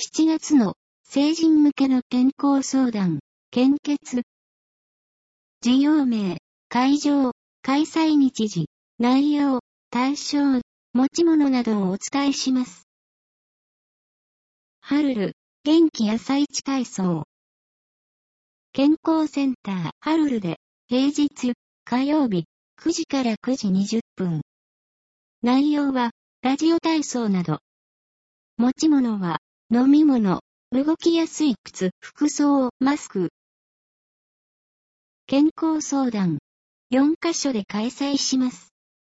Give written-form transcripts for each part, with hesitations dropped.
7月の成人向けの健康相談、献血。事業名、会場、開催日時、内容、対象、持ち物などをお伝えします。ハルル、元気朝市体操。健康センター、ハルルで、平日、火曜日、9時から9時20分。内容は、ラジオ体操など。持ち物は、飲み物、動きやすい靴、服装、マスク。健康相談。4カ所で開催します。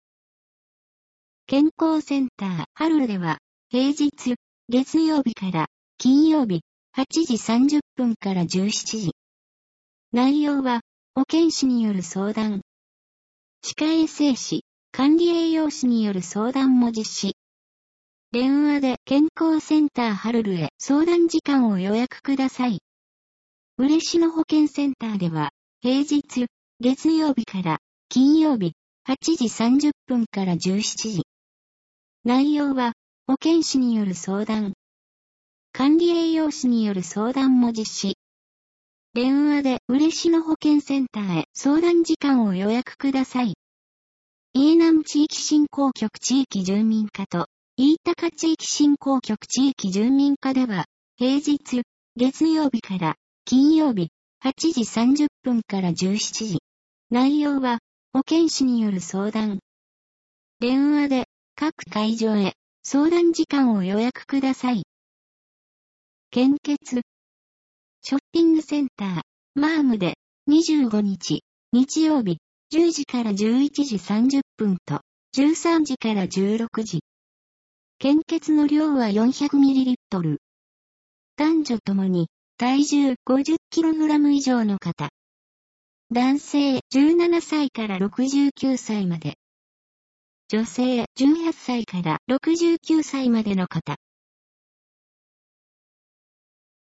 健康センター、ハルルでは、平日、月曜日から金曜日、8時30分から17時。内容は、保健師による相談。歯科衛生士、管理栄養士による相談も実施。電話で健康センターハルルへ相談時間を予約ください。嬉野保健センターでは、平日、月曜日から金曜日、8時30分から17時。内容は、保健師による相談。管理栄養士による相談も実施。電話で嬉野保健センターへ相談時間を予約ください。飯南地域振興局地域住民課と、飯高地域振興局地域住民課では、平日、月曜日から金曜日、8時30分から17時。内容は、保健師による相談。電話で、各会場へ、相談時間を予約ください。献血。ショッピングセンター、マームで、25日、日曜日、10時から11時30分と、13時から16時。献血の量は 400ml。男女ともに、体重 50kg 以上の方。男性17歳から69歳まで。女性18歳から69歳までの方。